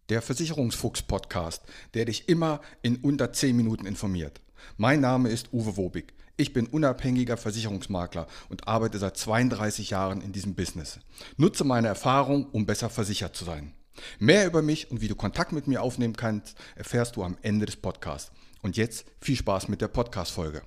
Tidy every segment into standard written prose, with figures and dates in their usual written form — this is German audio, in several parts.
Der Versicherungsfuchs-Podcast, der dich immer in unter 10 Minuten informiert. Mein Name ist Uwe Wobig. Ich bin unabhängiger Versicherungsmakler und arbeite seit 32 Jahren in diesem Business. Nutze meine Erfahrung, um besser versichert zu sein. Mehr über mich und wie du Kontakt mit mir aufnehmen kannst, erfährst du am Ende des Podcasts. Und jetzt viel Spaß mit der Podcast-Folge.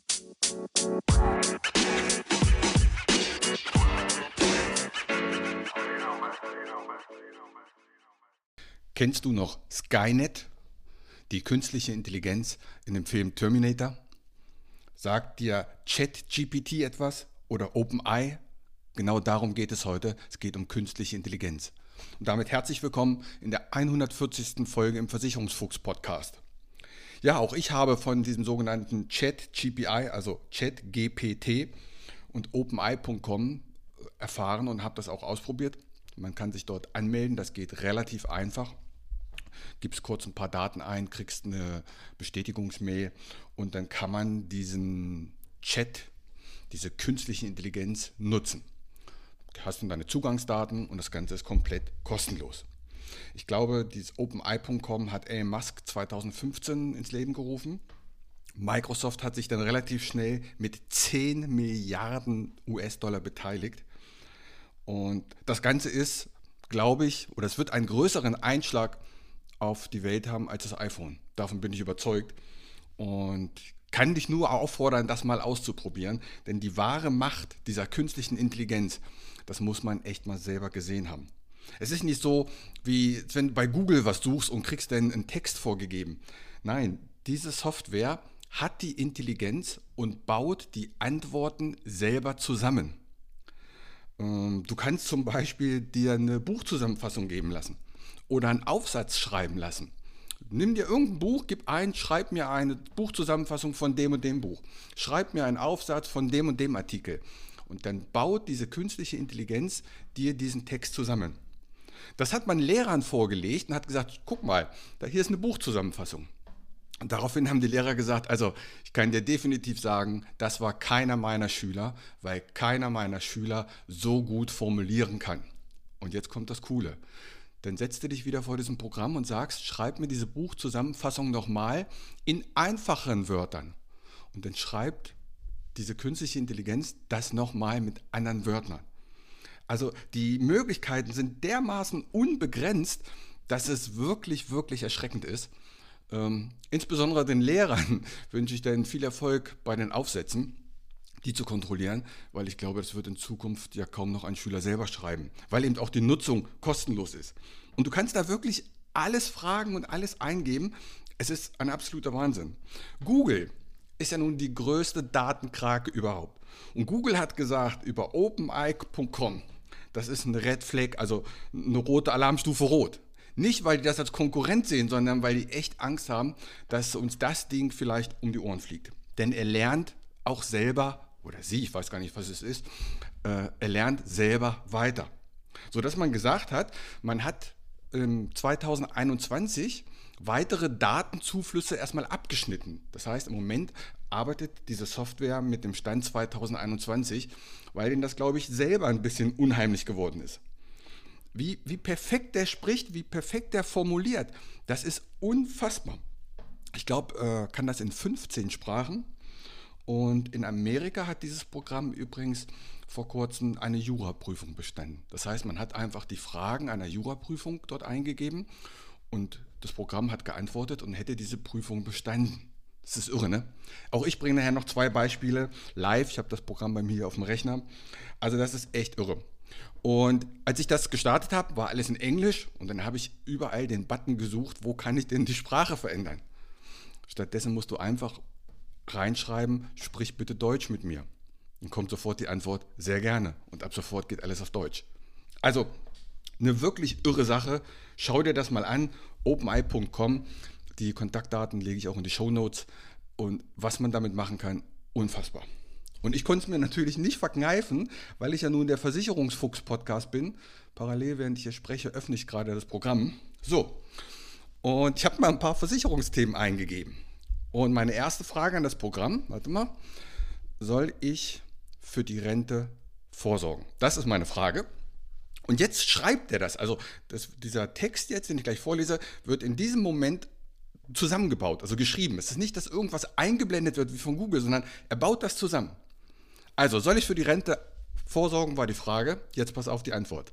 Kennst du noch Skynet, die künstliche Intelligenz in dem Film Terminator? Sagt dir ChatGPT etwas oder OpenAI? Genau darum geht es heute. Es geht um künstliche Intelligenz. Und damit herzlich willkommen in der 140. Folge im Versicherungsfuchs-Podcast. Ja, auch ich habe von diesem sogenannten ChatGPT, also ChatGPT und OpenAI.com erfahren und habe das auch ausprobiert. Man kann sich dort anmelden, das geht relativ einfach. Gibst kurz ein paar Daten ein, kriegst eine Bestätigungsmail und dann kann man diesen Chat, diese künstliche Intelligenz nutzen. Hast du deine Zugangsdaten und das Ganze ist komplett kostenlos. Ich glaube, dieses OpenAI.com hat Elon Musk 2015 ins Leben gerufen. Microsoft hat sich dann relativ schnell mit 10 Milliarden US-Dollar beteiligt. Und das Ganze ist, glaube ich, oder es wird einen größeren Einschlag auf die Welt haben als das iPhone. Davon bin ich überzeugt und kann dich nur auffordern, das mal auszuprobieren, denn die wahre Macht dieser künstlichen Intelligenz, das muss man echt mal selber gesehen haben. Es ist nicht so, wie wenn du bei Google was suchst und kriegst dann einen Text vorgegeben. Nein, diese Software hat die Intelligenz und baut die Antworten selber zusammen. Du kannst zum Beispiel dir eine Buchzusammenfassung geben lassen oder einen Aufsatz schreiben lassen. Nimm dir irgendein Buch, gib ein, schreib mir eine Buchzusammenfassung von dem und dem Buch. Schreib mir einen Aufsatz von dem und dem Artikel. Und dann baut diese künstliche Intelligenz dir diesen Text zusammen. Das hat man Lehrern vorgelegt und hat gesagt, guck mal, hier ist eine Buchzusammenfassung. Und daraufhin haben die Lehrer gesagt, also ich kann dir definitiv sagen, das war keiner meiner Schüler, weil keiner meiner Schüler so gut formulieren kann. Und jetzt kommt das Coole. Dann setzt du dich wieder vor diesem Programm und sagst, schreib mir diese Buchzusammenfassung nochmal in einfacheren Wörtern. Und dann schreibt diese künstliche Intelligenz das nochmal mit anderen Wörtern. Also die Möglichkeiten sind dermaßen unbegrenzt, dass es wirklich, wirklich erschreckend ist. Insbesondere den Lehrern wünsche ich dann viel Erfolg bei den Aufsätzen, die zu kontrollieren, weil ich glaube, das wird in Zukunft ja kaum noch ein Schüler selber schreiben, weil eben auch die Nutzung kostenlos ist. Und du kannst da wirklich alles fragen und alles eingeben. Es ist ein absoluter Wahnsinn. Google ist ja nun die größte Datenkrake überhaupt. Und Google hat gesagt über OpenAI.com, das ist ein Red Flag, also eine rote Alarmstufe rot. Nicht, weil die das als Konkurrent sehen, sondern weil die echt Angst haben, dass uns das Ding vielleicht um die Ohren fliegt. Denn er lernt auch selber, oder sie, ich weiß gar nicht, was es ist, er lernt selber weiter. Sodass man gesagt hat, man hat 2021 weitere Datenzuflüsse erstmal abgeschnitten. Das heißt, im Moment arbeitet diese Software mit dem Stand 2021, weil denen das, glaube ich, selber ein bisschen unheimlich geworden ist. Wie perfekt der spricht, wie perfekt der formuliert, das ist unfassbar. Ich glaube, kann das in 15 Sprachen. Und in Amerika hat dieses Programm übrigens vor kurzem eine Juraprüfung bestanden. Das heißt, man hat einfach die Fragen einer Juraprüfung dort eingegeben und das Programm hat geantwortet und hätte diese Prüfung bestanden. Das ist irre, ne? Auch ich bringe nachher noch 2 Beispiele live. Ich habe das Programm bei mir hier auf dem Rechner. Also das ist echt irre. Und als ich das gestartet habe, war alles in Englisch und dann habe ich überall den Button gesucht, wo kann ich denn die Sprache verändern. Stattdessen musst du einfach reinschreiben, sprich bitte Deutsch mit mir. Dann kommt sofort die Antwort, sehr gerne. Und ab sofort geht alles auf Deutsch. Also eine wirklich irre Sache. Schau dir das mal an, OpenAI.com. Die Kontaktdaten lege ich auch in die Shownotes. Und was man damit machen kann, unfassbar. Und ich konnte es mir natürlich nicht verkneifen, weil ich ja nun der Versicherungsfuchs-Podcast bin. Parallel, während ich hier spreche, öffne ich gerade das Programm. So, und ich habe mal ein paar Versicherungsthemen eingegeben. Und meine erste Frage an das Programm, warte mal, soll ich für die Rente vorsorgen? Das ist meine Frage. Und jetzt schreibt er das. Also dieser Text jetzt, den ich gleich vorlese, wird in diesem Moment zusammengebaut, also geschrieben. Es ist nicht, dass irgendwas eingeblendet wird wie von Google, sondern er baut das zusammen. Also, soll ich für die Rente vorsorgen, war die Frage. Jetzt pass auf die Antwort.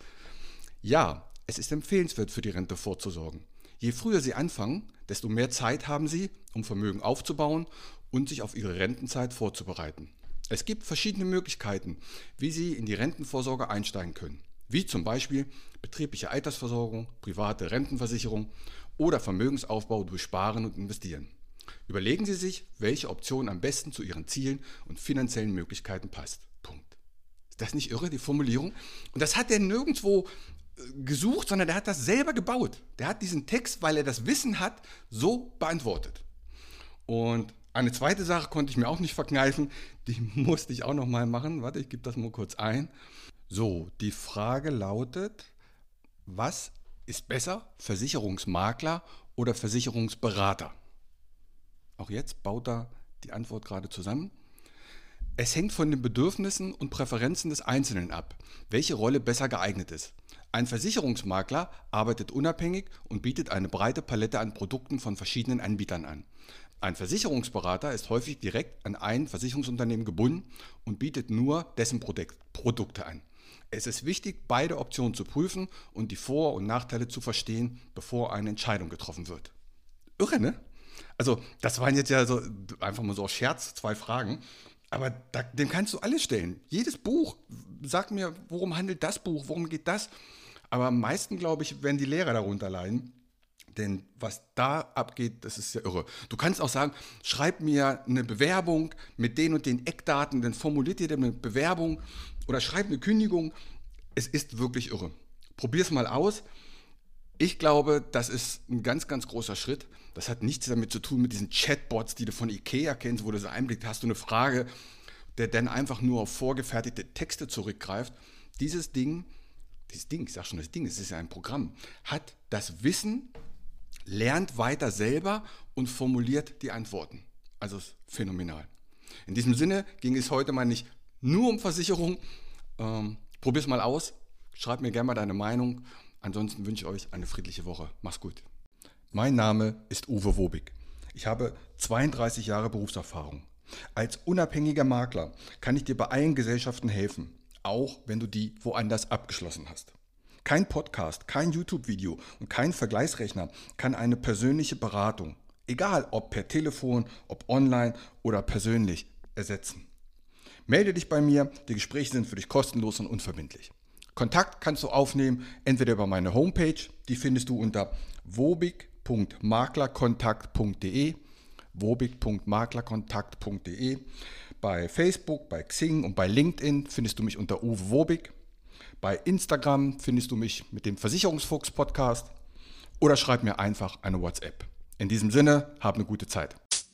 Ja, es ist empfehlenswert, für die Rente vorzusorgen. Je früher Sie anfangen, desto mehr Zeit haben Sie, um Vermögen aufzubauen und sich auf Ihre Rentenzeit vorzubereiten. Es gibt verschiedene Möglichkeiten, wie Sie in die Rentenvorsorge einsteigen können, wie zum Beispiel betriebliche Altersversorgung, private Rentenversicherung oder Vermögensaufbau durch Sparen und Investieren. Überlegen Sie sich, welche Option am besten zu Ihren Zielen und finanziellen Möglichkeiten passt. Punkt. Ist das nicht irre, die Formulierung? Und das hat er nirgendwo gesucht, sondern der hat das selber gebaut. Der hat diesen Text, weil er das Wissen hat, so beantwortet. Und eine zweite Sache konnte ich mir auch nicht verkneifen, die musste ich auch noch mal machen. Warte, ich gebe das mal kurz ein. So, die Frage lautet, was ist besser, Versicherungsmakler oder Versicherungsberater? Auch jetzt baut er die Antwort gerade zusammen. Es hängt von den Bedürfnissen und Präferenzen des Einzelnen ab, welche Rolle besser geeignet ist. Ein Versicherungsmakler arbeitet unabhängig und bietet eine breite Palette an Produkten von verschiedenen Anbietern an. Ein Versicherungsberater ist häufig direkt an ein Versicherungsunternehmen gebunden und bietet nur dessen Produkte an. Es ist wichtig, beide Optionen zu prüfen und die Vor- und Nachteile zu verstehen, bevor eine Entscheidung getroffen wird. Irre, ne? Also das waren jetzt ja so einfach mal so aus Scherz 2 Fragen, aber dem kannst du alles stellen. Jedes Buch, sag mir, worum handelt das Buch, worum geht das? Aber am meisten, glaube ich, werden die Lehrer darunter leiden. Denn was da abgeht, das ist ja irre. Du kannst auch sagen, schreib mir eine Bewerbung mit den und den Eckdaten, dann formuliert dir eine Bewerbung oder schreib eine Kündigung. Es ist wirklich irre. Probier's mal aus. Ich glaube, das ist ein ganz, ganz großer Schritt. Das hat nichts damit zu tun mit diesen Chatbots, die du von Ikea kennst, wo du so einblickst, hast du eine Frage, der dann einfach nur auf vorgefertigte Texte zurückgreift. Dieses Ding, ich sag schon das Ding, es ist ja ein Programm, hat das Wissen, lernt weiter selber und formuliert die Antworten. Also ist phänomenal. In diesem Sinne ging es heute mal nicht nur um Versicherung. Probier's mal aus. Schreib mir gerne mal deine Meinung. Ansonsten wünsche ich euch eine friedliche Woche. Mach's gut. Mein Name ist Uwe Wobig. Ich habe 32 Jahre Berufserfahrung. Als unabhängiger Makler kann ich dir bei allen Gesellschaften helfen, auch wenn du die woanders abgeschlossen hast. Kein Podcast, kein YouTube-Video und kein Vergleichsrechner kann eine persönliche Beratung, egal ob per Telefon, ob online oder persönlich, ersetzen. Melde dich bei mir, die Gespräche sind für dich kostenlos und unverbindlich. Kontakt kannst du aufnehmen, entweder über meine Homepage, die findest du unter wobig.maklerkontakt.de, wobig.maklerkontakt.de. Bei Facebook, bei Xing und bei LinkedIn findest du mich unter Uwe Wobig. Bei Instagram findest du mich mit dem Versicherungsfuchs-Podcast oder schreib mir einfach eine WhatsApp. In diesem Sinne, hab eine gute Zeit.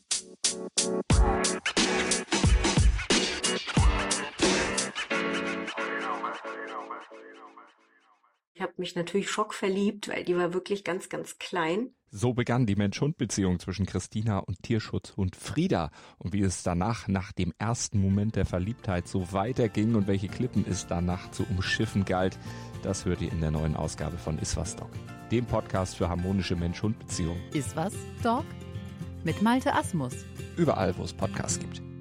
Ich habe mich natürlich schockverliebt, weil die war wirklich ganz, ganz klein. So begann die Mensch-Hund-Beziehung zwischen Christina und Tierschutzhund Frieda. Und wie es danach, nach dem ersten Moment der Verliebtheit, so weiterging und welche Klippen es danach zu umschiffen galt, das hört ihr in der neuen Ausgabe von Iswas Dog, dem Podcast für harmonische Mensch-Hund-Beziehungen. Iswas Dog mit Malte Asmus. Überall, wo es Podcasts gibt.